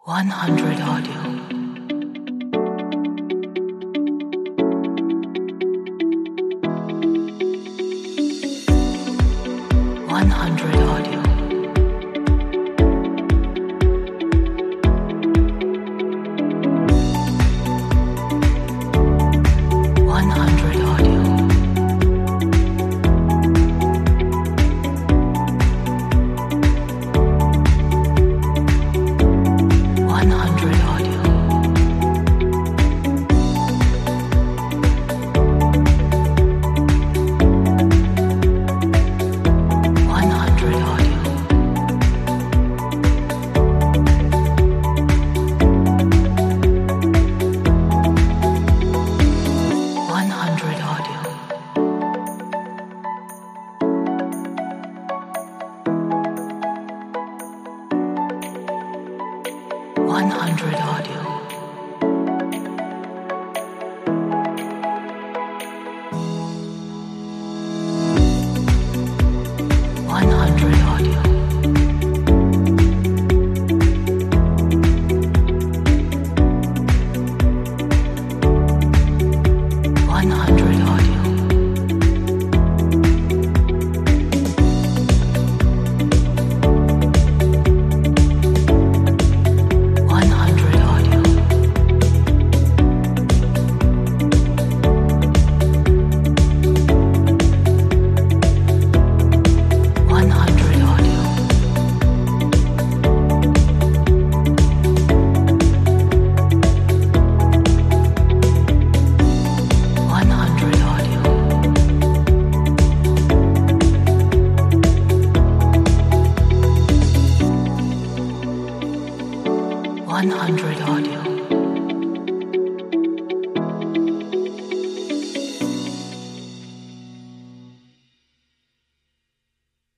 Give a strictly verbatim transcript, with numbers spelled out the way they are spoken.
one hundred Audio. one hundred Audio. one hundred Audio. one hundred Audio. one hundred Audio. one hundred Audio. one hundred Audio. one hundred Audio. one hundred Audio. one hundred Audio. one hundred Audio. one hundred Audio. one hundred Audio.